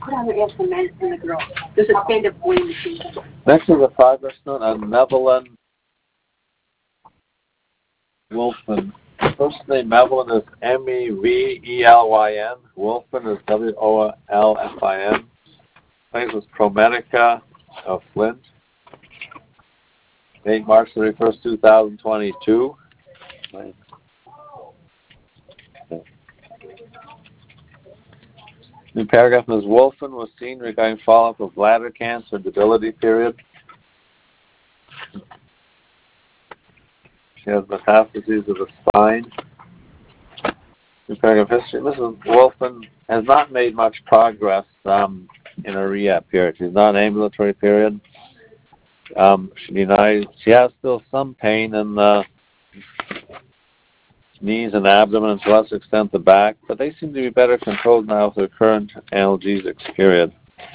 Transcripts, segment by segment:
put on the men and the girls. There's a stand-up weighing machine. Next is a progress note on Mevelin Wolfen. First name Mevelin is Mevelyn. Wolfen is Wolfin. Place was Prometica of Flint. Date March 31st, 2022. Right. New paragraph, Ms. Wolfen was seen regarding follow-up of bladder cancer debility period. She has metastases of the spine. New paragraph history. Mrs. Wolfen has not made much progress in her rehab period. She's not in ambulatory period. She denies she has still some pain in the knees and abdomen, and to a lesser extent the back, but they seem to be better controlled now with her current analgesics period.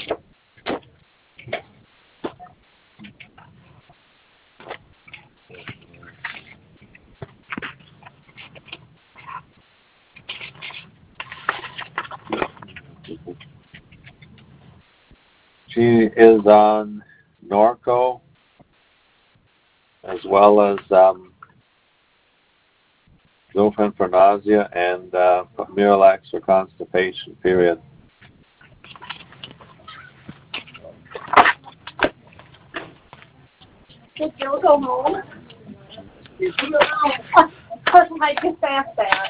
She is on Norco as well as Zofran for nausea and Miralax for constipation, period. Did Joe go home? Of course, I just asked that.